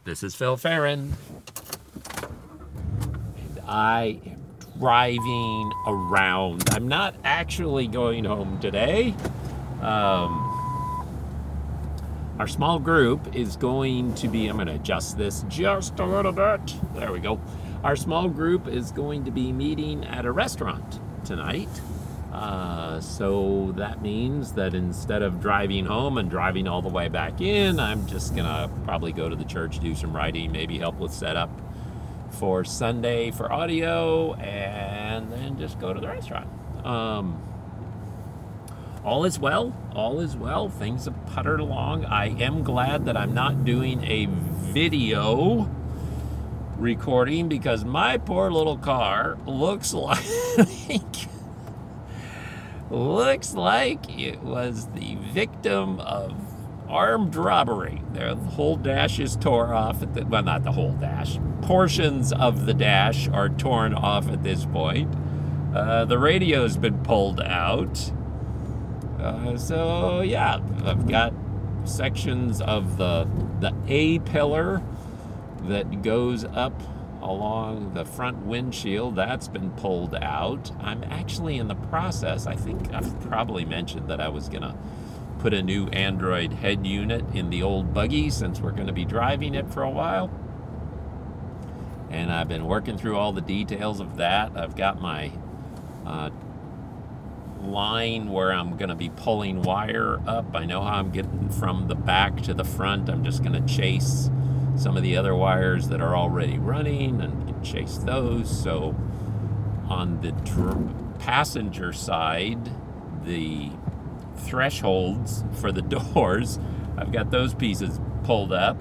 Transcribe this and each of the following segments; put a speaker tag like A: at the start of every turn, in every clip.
A: This is Phil Farron, and I am driving around. I'm not actually going home today. Our small group is going to be, I'm going to adjust this just a little bit. There we go. Our small group is going to be meeting at a restaurant tonight. So that means that instead of driving home and driving all the way back in, I'm just going to probably go to the church, do some writing, maybe help with setup for Sunday for audio, and then just go to the restaurant. All is well. All is well. Things have puttered along. I am glad that I'm not doing a video recording because my poor little car looks like it was the victim of armed robbery. The whole dash is tore off well, not the whole dash. Portions of the dash are torn off at this point. The radio's been pulled out. So yeah, I've got sections of the A pillar that goes up along the front windshield. That's been pulled out. I'm actually in the process. I think I've probably mentioned that I was gonna put a new Android head unit in the old buggy since we're gonna be driving it for a while. And I've been working through all the details of that. I've got my line where I'm going to be pulling wire up. I know how I'm getting from the back to the front. I'm just going to chase some of the other wires that are already running and chase those. So on the passenger side, the thresholds for the doors, I've got those pieces pulled up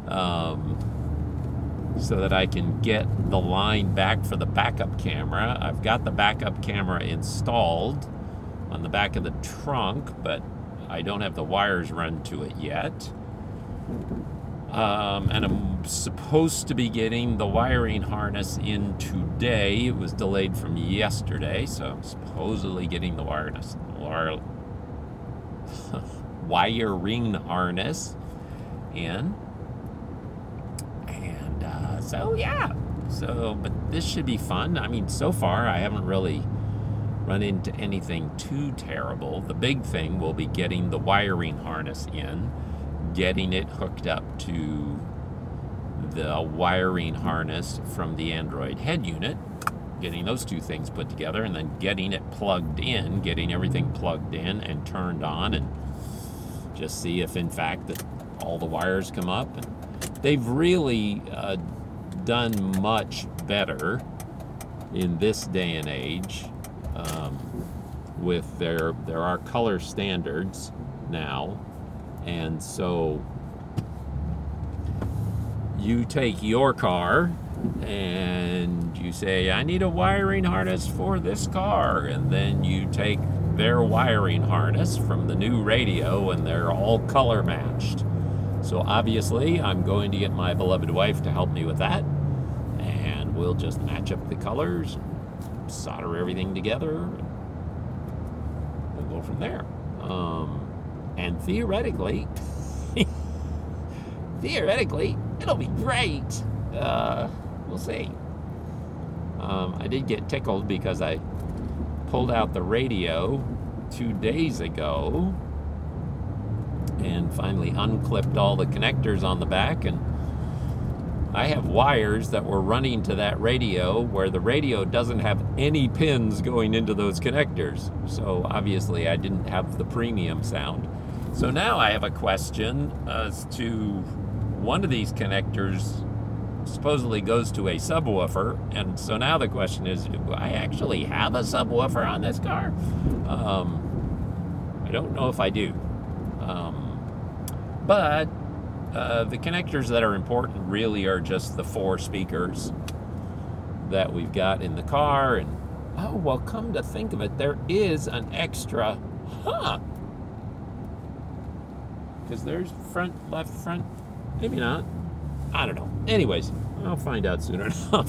A: so that I can get the line back for the backup camera. I've got the backup camera installed on the back of the trunk, but I don't have the wires run to it yet. And I'm supposed to be getting the wiring harness in today. It was delayed from yesterday, so I'm supposedly getting the wiring harness in. And so yeah. But this should be fun. I mean, so far I haven't really run into anything too terrible. The big thing will be getting the wiring harness in, getting it hooked up to the wiring harness from the Android head unit, getting those two things put together, and then getting it plugged in, getting everything plugged in and turned on, and just see if in fact that all the wires come up. And they've really done much better in this day and age. With there are color standards now, and so you take your car and you say, I need a wiring harness for this car, and then you take their wiring harness from the new radio and they're all color matched. So obviously I'm going to get my beloved wife to help me with that, and we'll just match up the colors, solder everything together, and go from there. And theoretically, it'll be great. We'll see. I did get tickled because I pulled out the radio 2 days ago and finally unclipped all the connectors on the back, and I have wires that were running to that radio where the radio doesn't have any pins going into those connectors. So obviously I didn't have the premium sound. So now I have a question as to one of these connectors supposedly goes to a subwoofer. And so now the question is, do I actually have a subwoofer on this car? I don't know if I do. But the connectors that are important really are just the 4 speakers that we've got in the car. And oh, well, come to think of it, there is an extra, because there's front, left, front, maybe not. I don't know. Anyways, I'll find out soon enough.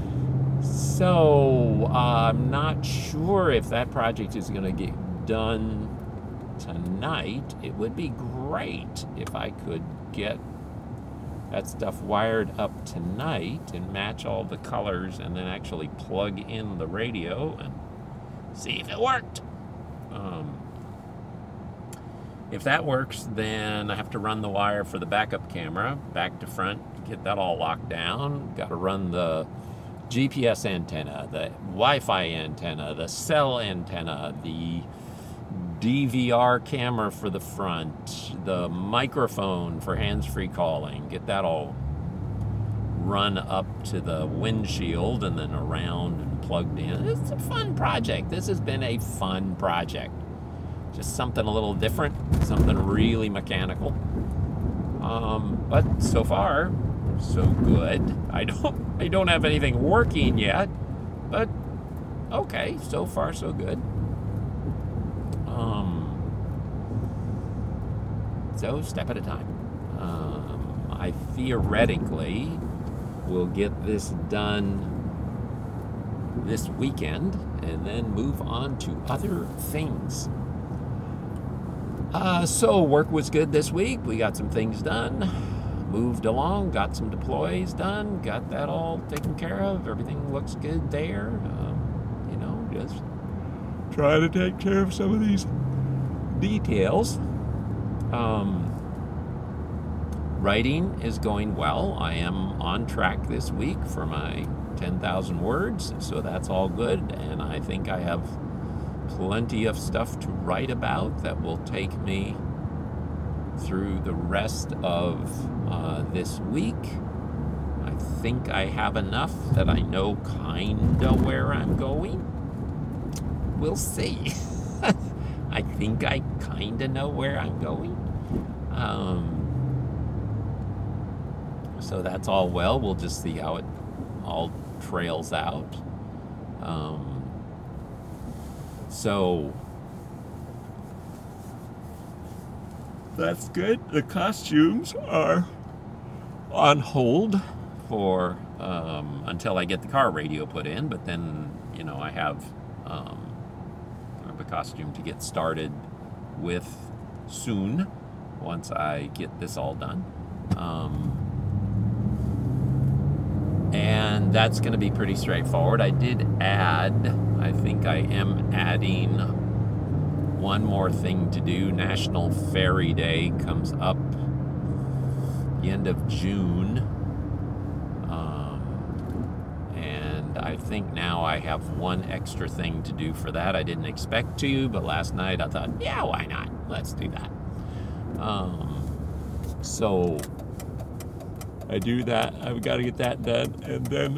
A: So I'm not sure if that project is going to get done tonight. It would be great if I could get that stuff wired up tonight and match all the colors and then actually plug in the radio and see if it worked. If that works, then I have to run the wire for the backup camera back to front, get that all locked down. Got to run the GPS antenna, the Wi-Fi antenna, the cell antenna, the DVR camera for the front, the microphone for hands-free calling. Get that all run up to the windshield and then around and plugged in. It's a fun project. This has been a fun project. Just something a little different, something really mechanical. But so far, so good. I don't have anything working yet, but okay, so far so good. So step at a time. I theoretically will get this done this weekend and then move on to other things. So work was good this week. We got some things done, moved along, got some deploys done, got that all taken care of. Everything looks good there. Just trying to take care of some of these details. Writing is going well. I am on track this week for my 10,000 words, so that's all good. And I think I have plenty of stuff to write about that will take me through the rest of this week. I think I have enough that I know kinda where I'm going. We'll see. I think I kinda know where I'm going. So that's all well. We'll just see how it all trails out. So that's good. The costumes are on hold for until I get the car radio put in, but then I have a costume to get started with soon once I get this all done. And that's going to be pretty straightforward. I think I am adding one more thing to do. National Fairy Day comes up the end of June. And I think now I have one extra thing to do for that. I didn't expect to, but last night I thought, yeah, why not? Let's do that. So I do that. I've got to get that done. And then,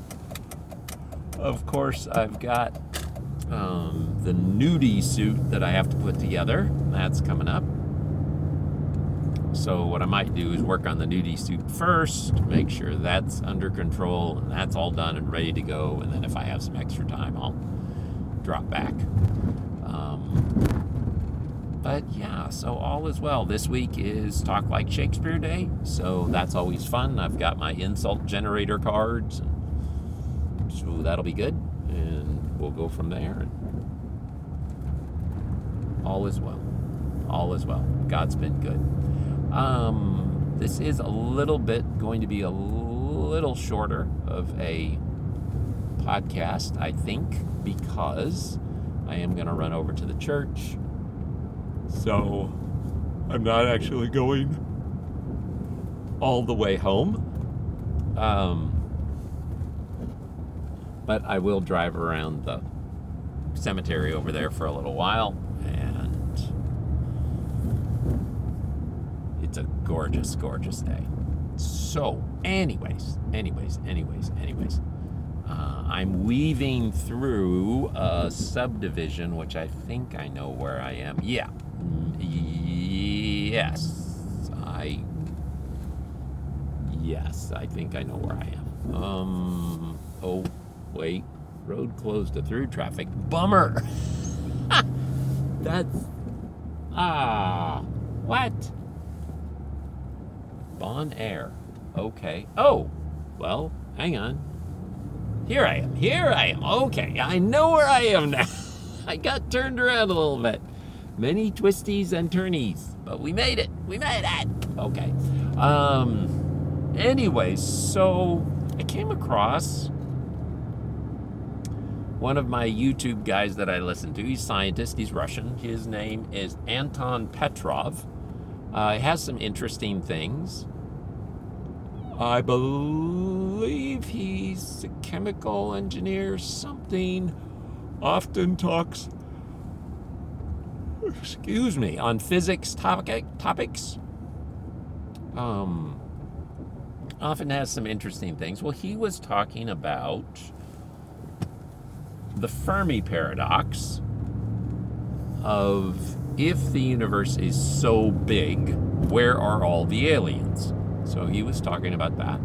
A: of course, I've got the nudie suit that I have to put together. That's coming up. So what I might do is work on the nudie suit first, make sure that's under control and that's all done and ready to go. And then if I have some extra time, I'll drop back. But yeah, so all is well. This week is Talk Like Shakespeare Day, so that's always fun. I've got my insult generator cards, so that'll be good, and we'll go from there. And all is well. All is well. God's been good. This is going to be a little shorter of a podcast, I think, because I am going to run over to the church. So I'm not actually going all the way home. But I will drive around the cemetery over there for a little while. And it's a gorgeous, gorgeous day. So anyways. I'm weaving through a subdivision, which I think I know where I am. Yeah. Yes, I think I know where I am. Oh, wait. Road closed to through traffic. Bummer. That's... what? Bon Air. Okay. Oh, well, hang on. Here I am. Okay, I know where I am now. I got turned around a little bit. Many twisties and turnies, but we made it. Okay. Anyways, so I came across one of my YouTube guys that I listen to. He's a scientist. He's Russian. His name is Anton Petrov. He has some interesting things. I believe he's a chemical engineer, something. Often talks, on physics topics. Often has some interesting things. Well, he was talking about the Fermi paradox of, if the universe is so big, where are all the aliens? So he was talking about that.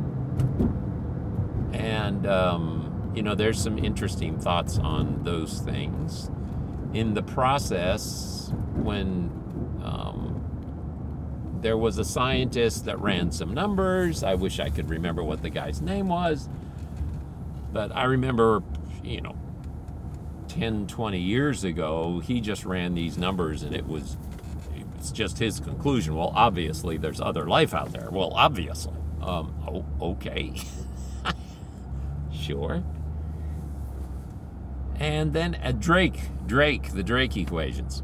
A: And, there's some interesting thoughts on those things. In the process, when there was a scientist that ran some numbers, I wish I could remember what the guy's name was, but I remember, 10, 20 years ago, he just ran these numbers and it's just his conclusion. Well, obviously there's other life out there. Well, obviously. Okay. Sure. And then the Drake equations.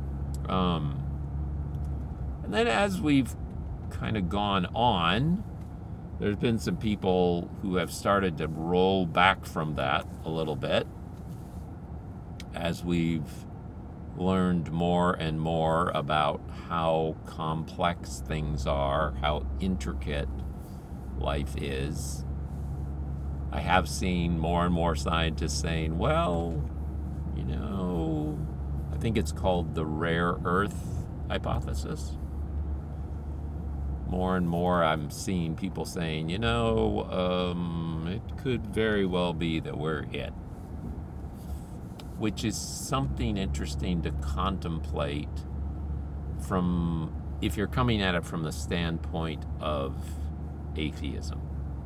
A: And then as we've kind of gone on, there's been some people who have started to roll back from that a little bit as we've learned more and more about how complex things are, how intricate life is. I have seen more and more scientists saying, well, I think it's called the rare earth hypothesis. More and more I'm seeing people saying, it could very well be that we're it. Which is something interesting to contemplate if you're coming at it from the standpoint of atheism.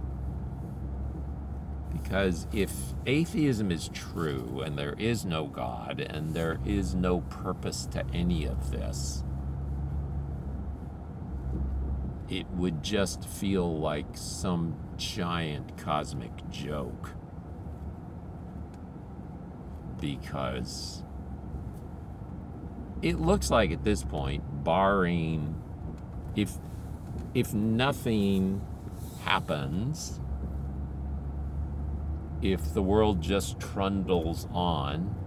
A: Because if atheism is true and there is no God and there is no purpose to any of this, it would just feel like some giant cosmic joke. Because it looks like at this point, barring if nothing happens, if the world just trundles on,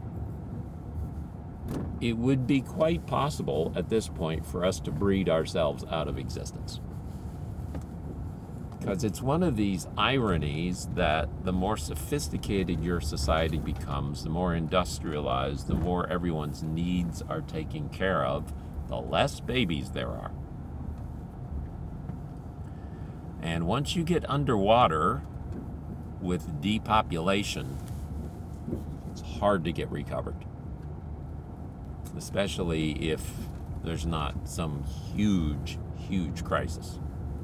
A: it would be quite possible at this point for us to breed ourselves out of existence. Because it's one of these ironies that the more sophisticated your society becomes, the more industrialized, the more everyone's needs are taken care of, the less babies there are. And once you get underwater with depopulation, it's hard to get recovered. Especially if there's not some huge, huge crisis.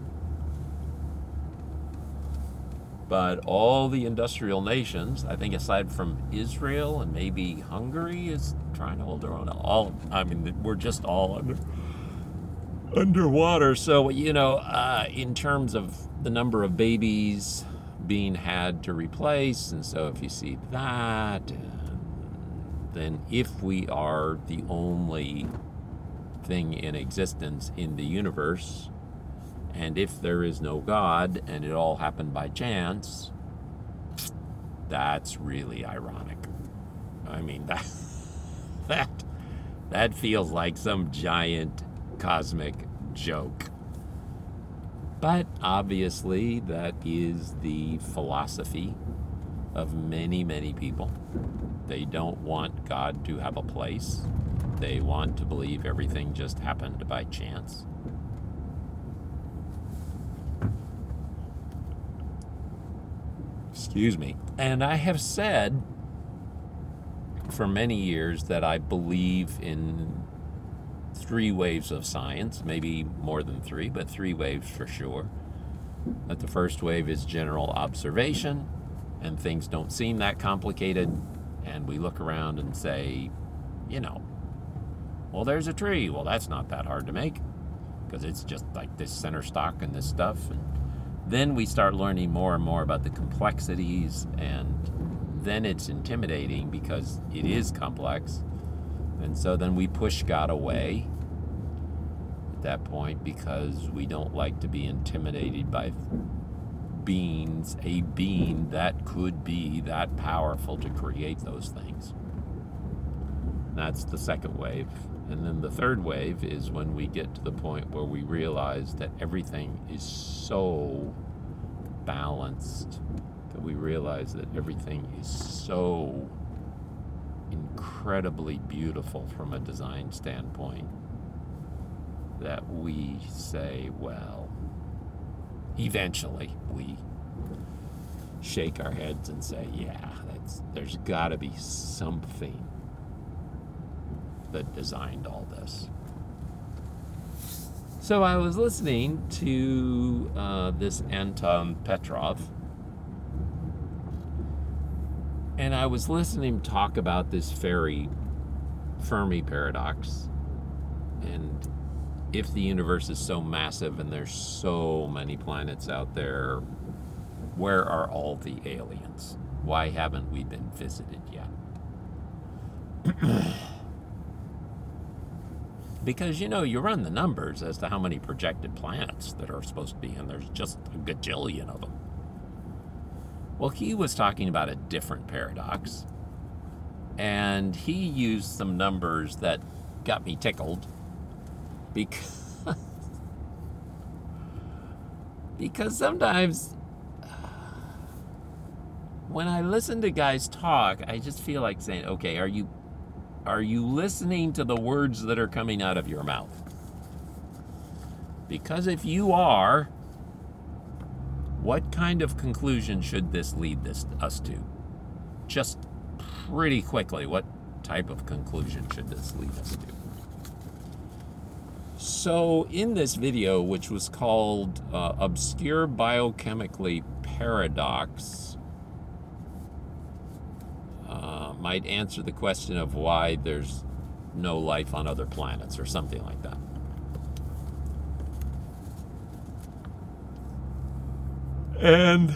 A: But all the industrial nations, I think aside from Israel and maybe Hungary, is trying to hold their own. We're just all underwater. So, in terms of the number of babies being had to replace, and so if you see that, then if we are the only thing in existence in the universe, and if there is no God and it all happened by chance, that's really ironic. That feels like some giant cosmic joke. But obviously that is the philosophy of many, many people. They don't want God to have a place. They want to believe everything just happened by chance. Excuse me. And I have said for many years that I believe in 3 waves of science, maybe more than 3, but 3 waves for sure. That the first wave is general observation, and things don't seem that complicated, and we look around and say, well, there's a tree. Well, that's not that hard to make, because it's just like this center stalk and this stuff, and then we start learning more and more about the complexities, and then it's intimidating because it is complex. And so then we push God away at that point because we don't like to be intimidated by beings, a being that could be that powerful to create those things. That's the second wave. And then the third wave is when we get to the point where we realize that everything is so balanced, that we realize that everything is so incredibly beautiful from a design standpoint, that we say, well, eventually we shake our heads and say, yeah, there's got to be something that designed all this. So I was listening to this Anton Petrov, and I was listening him talk about this Fermi paradox, and if the universe is so massive and there's so many planets out there, where are all the aliens? Why haven't we been visited yet? Because, you run the numbers as to how many projected planets that are supposed to be, and there's just a gajillion of them. Well, he was talking about a different paradox, and he used some numbers that got me tickled because sometimes when I listen to guys talk, I just feel like saying, okay, are you listening to the words that are coming out of your mouth? Because if you are, what kind of conclusion should this lead us to? Just pretty quickly, what type of conclusion should this lead us to? So in this video, which was called Obscure Biochemically Paradox, might answer the question of why there's no life on other planets or something like that. And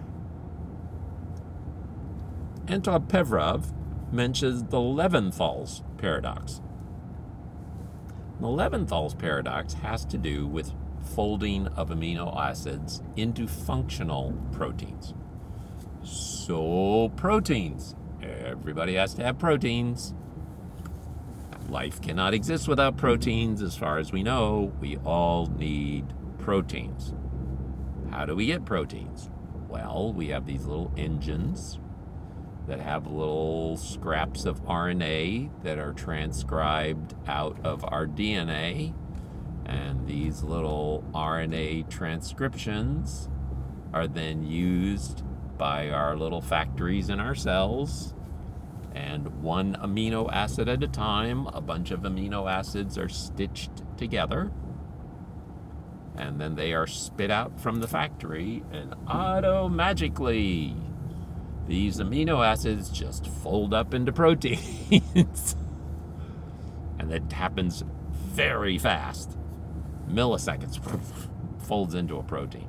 A: Anton Petrov mentions the Levinthal's paradox. The Levinthal's paradox has to do with folding of amino acids into functional proteins. So proteins. Everybody has to have proteins. Life cannot exist without proteins. As far as we know, we all need proteins. How do we get proteins? Well, we have these little engines that have little scraps of RNA that are transcribed out of our DNA. And these little RNA transcriptions are then used by our little factories in our cells, and one amino acid at a time, a bunch of amino acids are stitched together, and then they are spit out from the factory, and magically these amino acids just fold up into proteins. And that happens very fast. Milliseconds, folds into a protein.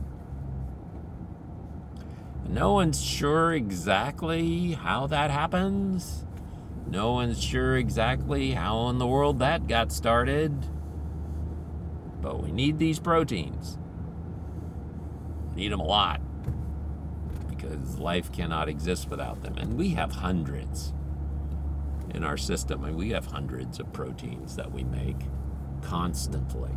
A: No one's sure exactly how that happens. No one's sure exactly how in the world that got started. But we need these proteins. Need them a lot, because life cannot exist without them. And we have hundreds in our system, and we have hundreds of proteins that we make constantly.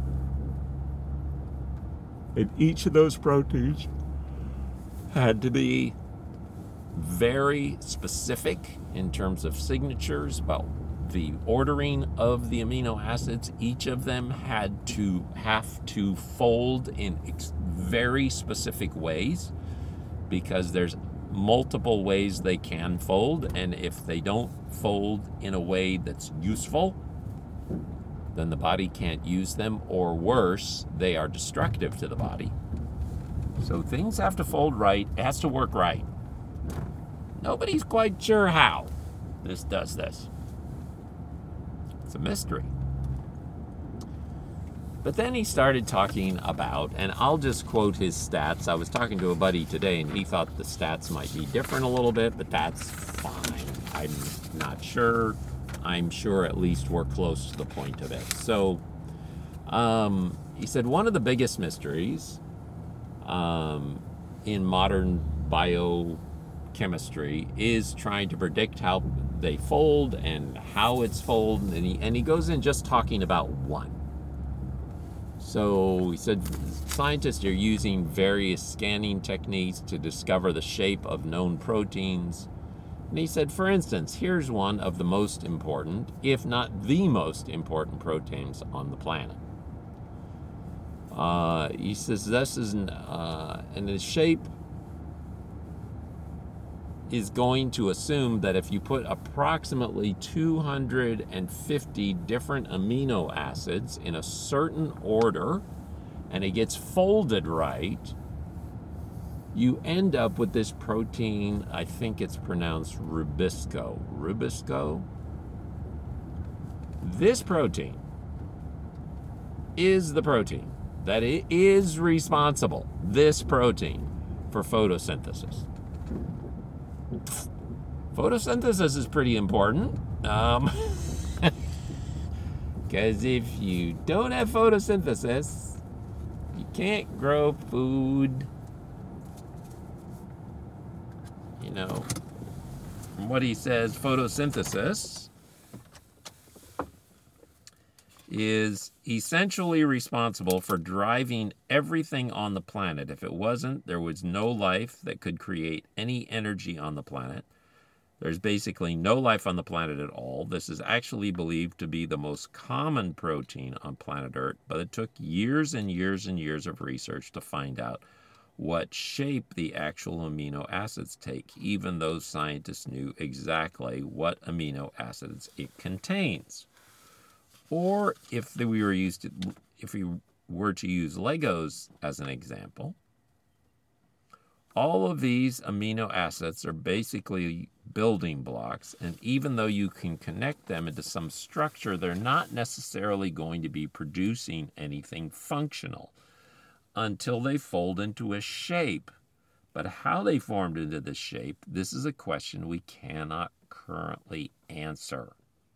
A: And each of those proteins had to be very specific in terms of signatures about the ordering of the amino acids. Each of them have to fold in very specific ways, because there's multiple ways they can fold, and if they don't fold in a way that's useful, then the body can't use them, or worse, they are destructive to the body. So things have to fold right. It has to work right. Nobody's quite sure how this does this. It's a mystery. But then he started talking about, and I'll just quote his stats. I was talking to a buddy today, and he thought the stats might be different a little bit, but that's fine. I'm not sure. I'm sure at least we're close to the point of it. So he said one of the biggest mysteries in modern biochemistry is trying to predict how they fold and how it's folded, and he goes in just talking about one. So he said scientists are using various scanning techniques to discover the shape of known proteins. And he said, for instance, here's one of the most important, if not the most important proteins on the planet. He says this is, and the shape is going to assume that if you put approximately 250 different amino acids in a certain order and it gets folded right, you end up with this protein. I think it's pronounced rubisco. Rubisco? This protein is the protein that is responsible, this protein, for photosynthesis. Photosynthesis is pretty important, because if you don't have photosynthesis, you can't grow food. You know, from what he says, photosynthesis is essentially responsible for driving everything on the planet. If it wasn't, there was no life that could create any energy on the planet. There's basically no life on the planet at all. This is actually believed to be the most common protein on planet Earth, but it took years and years and years of research to find out what shape the actual amino acids take, even though scientists knew exactly what amino acids it contains. Or if we were to use Legos as an example, all of these amino acids are basically building blocks, and even though you can connect them into some structure, they're not necessarily going to be producing anything functional until they fold into a shape. But how they formed into the shape, this is a question we cannot currently answer.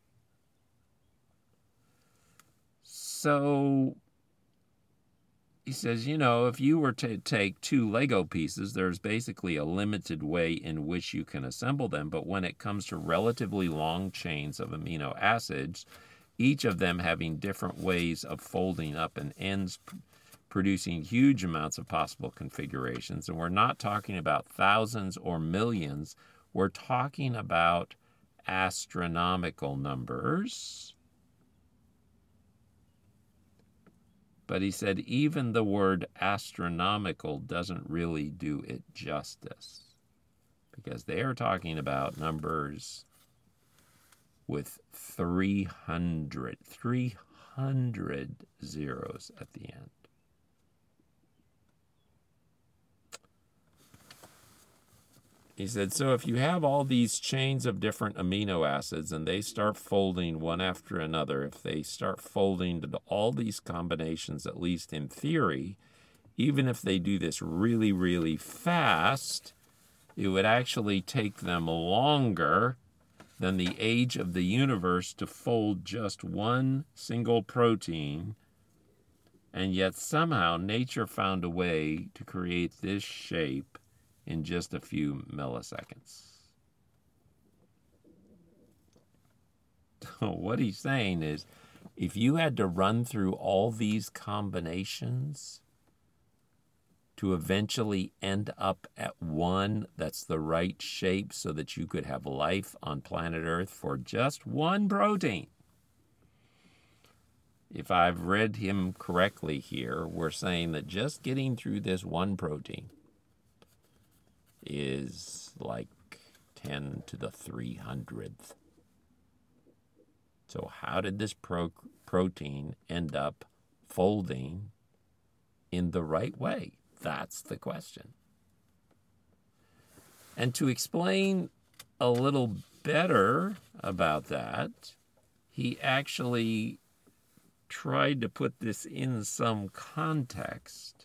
A: So he says, you know, if you were to take two Lego pieces, there's basically a limited way in which you can assemble them. But when it comes to relatively long chains of amino acids, each of them having different ways of folding up and ends producing huge amounts of possible configurations. And we're not talking about thousands or millions. We're talking about astronomical numbers. But he said even the word astronomical doesn't really do it justice, because they are talking about numbers with 300 zeros at the end. He said, so if you have all these chains of different amino acids and they start folding one after another, if they start folding to all these combinations, at least in theory, even if they do this really, really fast, it would actually take them longer than the age of the universe to fold just one single protein. And yet somehow nature found a way to create this shape in just a few milliseconds. So what he's saying is, if you had to run through all these combinations to eventually end up at one that's the right shape so that you could have life on planet Earth for just one protein, if I've read him correctly here, we're saying that just getting through this one protein is like 10 to the 300th. So how did this protein end up folding in the right way? That's the question. And to explain a little better about that, he actually tried to put this in some context.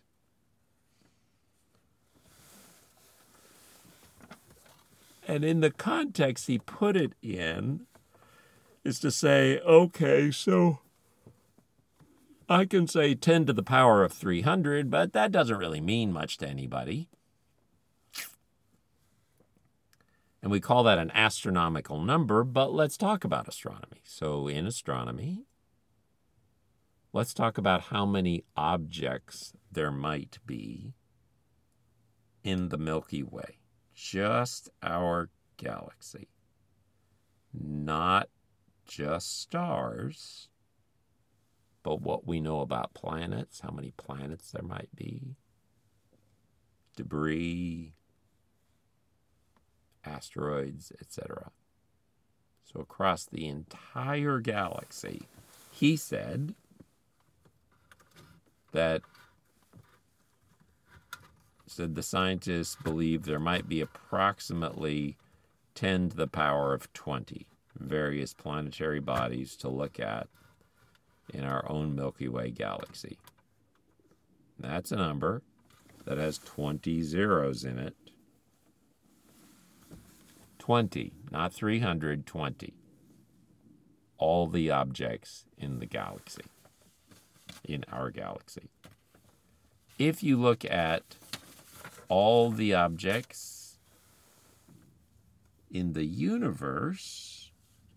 A: And in the context he put it in is to say, okay, so I can say 10 to the power of 300, but that doesn't really mean much to anybody. And we call that an astronomical number, but let's talk about astronomy. So in astronomy, let's talk about how many objects there might be in the Milky Way. Just our galaxy. Not just stars, but what we know about planets, how many planets there might be, debris, asteroids, etc. So across the entire galaxy, he said that the scientists believe there might be approximately 10 to the power of 20 various planetary bodies to look at in our own Milky Way galaxy. That's a number that has 20 zeros in it. 20, not 300, 20. All the objects in the galaxy, in our galaxy. If you look at all the objects in the universe,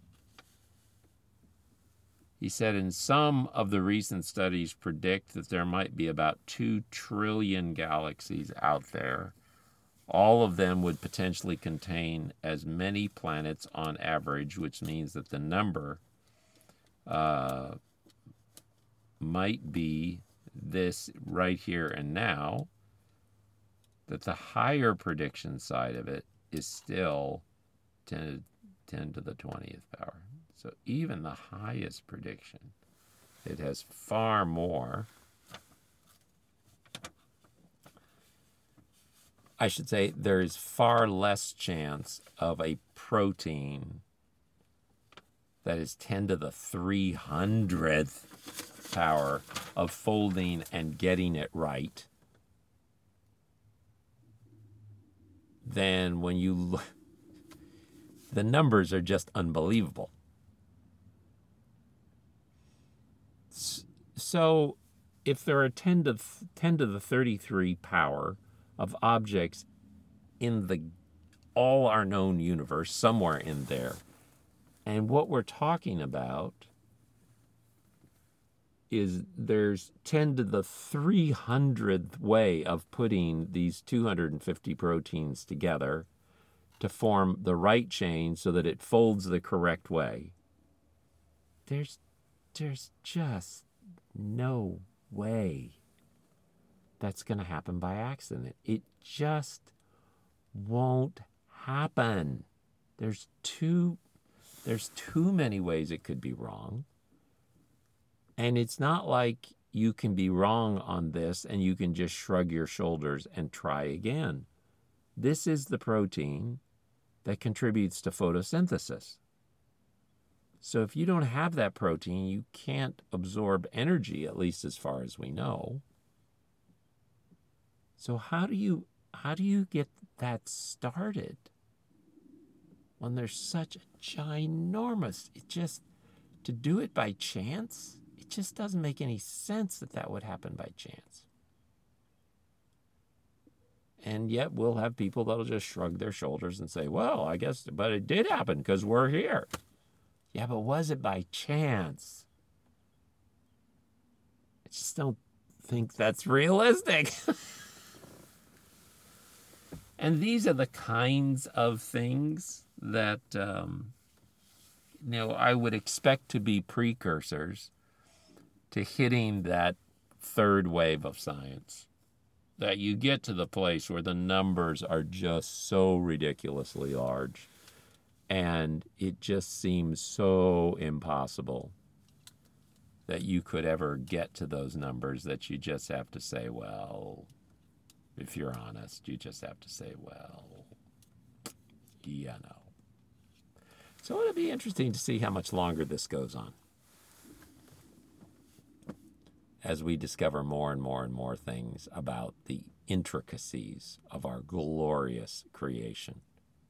A: he said in some of the recent studies predict that there might be about 2 trillion galaxies out there. All of them would potentially contain as many planets on average, which means that the number might be this right here and now, that the higher prediction side of it is still 10 to the 20th power. So even the highest prediction, it has far more. I should say there is far less chance of a protein that is 10 to the 300th power of folding and getting it right than when you look. The numbers are just unbelievable. So if there are 10 to the 33 power of objects in all our known universe, somewhere in there, and what we're talking about is there's 10 to the 300th way of putting these 250 proteins together to form the right chain so that it folds the correct way. There's just no way that's going to happen by accident. It just won't happen. There's too many ways it could be wrong. And it's not like you can be wrong on this and you can just shrug your shoulders and try again. This is the protein that contributes to photosynthesis. So if you don't have that protein, you can't absorb energy, at least as far as we know. So how do you get that started when there's such a ginormous, to do it by chance, it just doesn't make any sense that would happen by chance. And yet we'll have people that'll just shrug their shoulders and say, well, I guess, but it did happen because we're here. Yeah, but was it by chance? I just don't think that's realistic. And these are the kinds of things that, I would expect to be precursors to hitting that third wave of science. That you get to the place where the numbers are just so ridiculously large. And it just seems so impossible that you could ever get to those numbers that you just have to say, well, if you're honest, you just have to say, well, no. So it'll be interesting to see how much longer this goes on. as we discover more and more and more things about the intricacies of our glorious creation.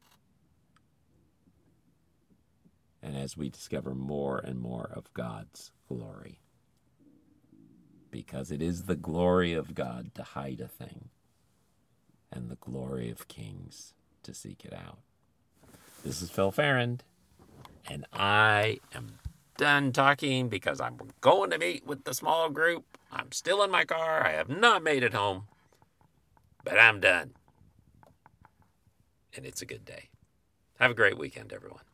A: And as we discover more and more of God's glory. Because it is the glory of God to hide a thing, and the glory of kings to seek it out. This is Phil Farrand, and I am done talking because I'm going to meet with the small group. I'm still in my car. I have not made it home, but I'm done. And it's a good day. Have a great weekend, everyone.